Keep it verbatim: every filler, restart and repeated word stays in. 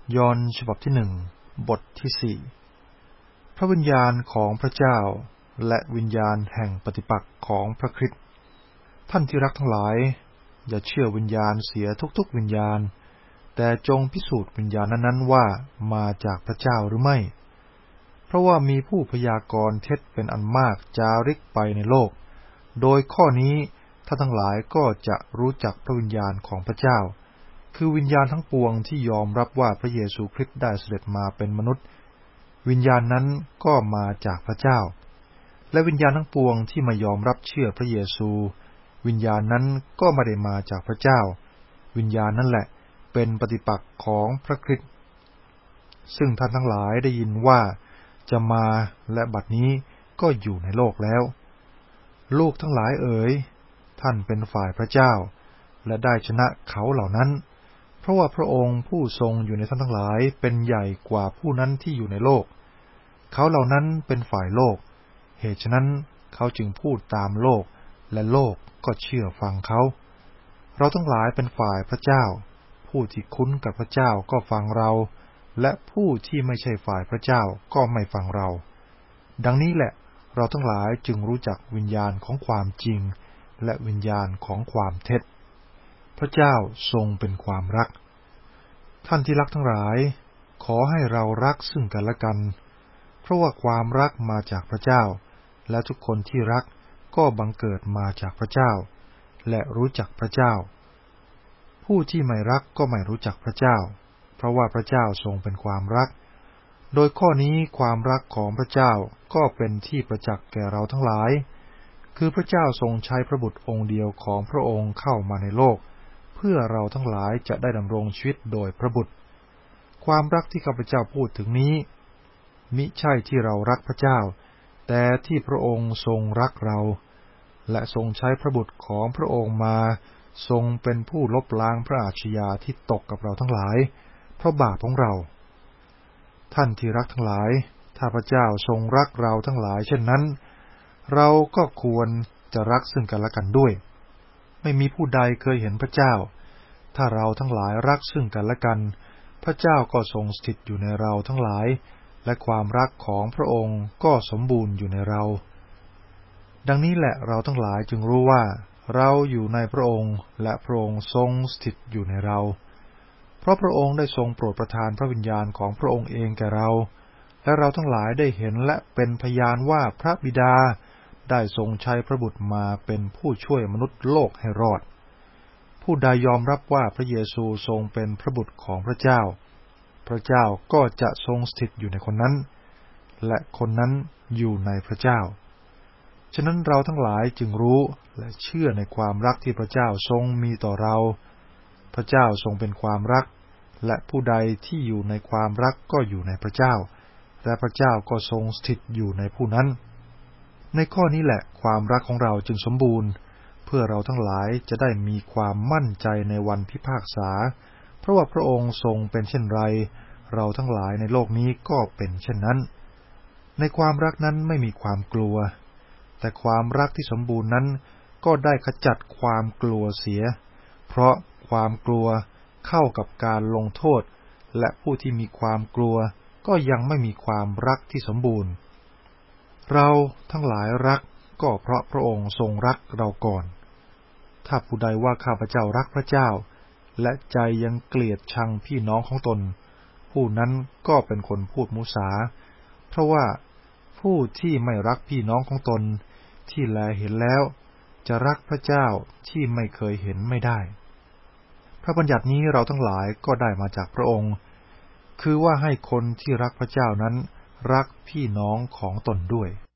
ยอห์นฉบับที่หนึ่งบทที่สี่พระวิญญาณของพระเจ้าและวิญญาณแห่งปฏิปักษ์ของพระคริสต์ท่านที่รักทั้งหลายอย่าเชื่อวิญญาณเสียทุกๆวิญญาณแต่จงพิสูจน์วิญญาณนั้นๆว่ามาจากพระเจ้าหรือไม่เพราะว่ามีผู้พยากรณ์เท็จเป็นอันมากจาริกไปในโลกโดยข้อนี้ท่านทั้งหลายก็จะรู้จักพระวิญญาณของพระเจ้าคือวิญญาณทั้งปวงที่ยอมรับว่าพระเยซูคริสต์ได้เสด็จมาเป็นมนุษย์วิญญาณนั้นก็มาจากพระเจ้าและวิญญาณทั้งปวงที่ไม่ยอมรับเชื่อพระเยซูวิญญาณนั้นก็ไม่ได้มาจากพระเจ้าวิญญาณนั่นแหละเป็นปฏิปักษ์ของพระคริสต์ซึ่งท่านทั้งหลายได้ยินว่าจะมาและบัดนี้ก็อยู่ในโลกแล้วลูกทั้งหลายเอ๋ยท่านเป็นฝ่ายพระเจ้าและได้ชนะเขาเหล่านั้นเพราะว่าพระองค์ผู้ทรงอยู่ในท่านทั้งหลายเป็นใหญ่กว่าผู้นั้นที่อยู่ในโลกเขาเหล่านั้นเป็นฝ่ายโลกเหตุฉะนั้นเขาจึงพูดตามโลกและโลกก็เชื่อฟังเขาเราทั้งหลายเป็นฝ่ายพระเจ้าผู้ที่คุ้นกับพระเจ้าก็ฟังเราและผู้ที่ไม่ใช่ฝ่ายพระเจ้าก็ไม่ฟังเราดังนี้แหละเราทั้งหลายจึงรู้จักวิญญาณของความจริงและวิญญาณของความเท็จพระเจ้าทรงเป็นความรักท่านที่รักทั้งหลายขอให้เรารักซึ่งกันและกันเพราะว่าความรักมาจากพระเจ้าและทุกคนที่รักก็บังเกิดมาจากพระเจ้าและรู้จักพระเจ้าผู้ที่ไม่รักก็ไม่รู้จักพระเจ้าเพราะว่าพระเจ้าทรงเป็นความรักโดยข้อนี้ความรักของพระเจ้าก็เป็นที่ประจักษ์แก่เราทั้งหลายคือพระเจ้าทรงใช้พระบุตรองค์เดียวของพระองค์เข้ามาในโลกเพื่อเราทั้งหลายจะได้ดำรงชีวิตโดยพระบุตรความรักที่ข้าพเจ้าพูดถึงนี้มิใช่ที่เรารักพระเจ้าแต่ที่พระองค์ทรงรักเราและทรงใช้พระบุตรของพระองค์มาทรงเป็นผู้ลบล้างพระอาชญาที่ตกกับเราทั้งหลายเพราะบาปของเราท่านที่รักทั้งหลายถ้าพระเจ้าทรงรักเราทั้งหลายเช่นนั้นเราก็ควรจะรักซึ่งกันและกันด้วยไม่มีผู้ใดเคยเห็นพระเจ้าถ้าเราทั้งหลายรักซึ่งกันและกันพระเจ้าก็ทรงสถิตอยู่ในเราทั้งหลายและความรักของพระองค์ก็สมบูรณ์อยู่ในเราดังนี้แหละเราทั้งหลายจึงรู้ว่าเราอยู่ในพระองค์และพระองค์ทรงสถิตอยู่ในเราเพราะพระองค์ได้ทรงโปรดประทานพระวิญญาณของพระองค์เองแก่เราและเราทั้งหลายได้เห็นและเป็นพยานว่าพระบิดาได้ทรงใช้พระบุตรมาเป็นผู้ช่วยมนุษย์โลกให้รอดผู้ใดยอมรับว่าพระเยซูทรงเป็นพระบุตรของพระเจ้าพระเจ้าก็จะทรงสถิตอยู่ในคนนั้นและคนนั้นอยู่ในพระเจ้าฉะนั้นเราทั้งหลายจึงรู้และเชื่อในความรักที่พระเจ้าทรงมีต่อเราพระเจ้าทรงเป็นความรักและผู้ใดที่อยู่ในความรักก็อยู่ในพระเจ้าและพระเจ้าก็ทรงสถิตอยู่ในผู้นั้นในข้อนี้แหละความรักของเราจึงสมบูรณ์เพื่อเราทั้งหลายจะได้มีความมั่นใจในวันพิพากษาเพราะว่าพระองค์ทรงเป็นเช่นไรเราทั้งหลายในโลกนี้ก็เป็นเช่นนั้นในความรักนั้นไม่มีความกลัวแต่ความรักที่สมบูรณ์นั้นก็ได้ขจัดความกลัวเสียเพราะความกลัวเข้ากับการลงโทษและผู้ที่มีความกลัวก็ยังไม่มีความรักที่สมบูรณ์เราทั้งหลายรักก็เพราะพระองค์ทรงรักเราก่อนถ้าผู้ใดว่าข้าพเจ้ารักพระเจ้าและใจยังเกลียดชังพี่น้องของตนผู้นั้นก็เป็นคนพูดมุสาเพราะว่าผู้ที่ไม่รักพี่น้องของตนที่แลเห็นแล้วจะรักพระเจ้าที่ไม่เคยเห็นไม่ได้พระบัญญัตินี้เราทั้งหลายก็ได้มาจากพระองค์คือว่าให้คนที่รักพระเจ้านั้นรักพี่น้องของตนด้วย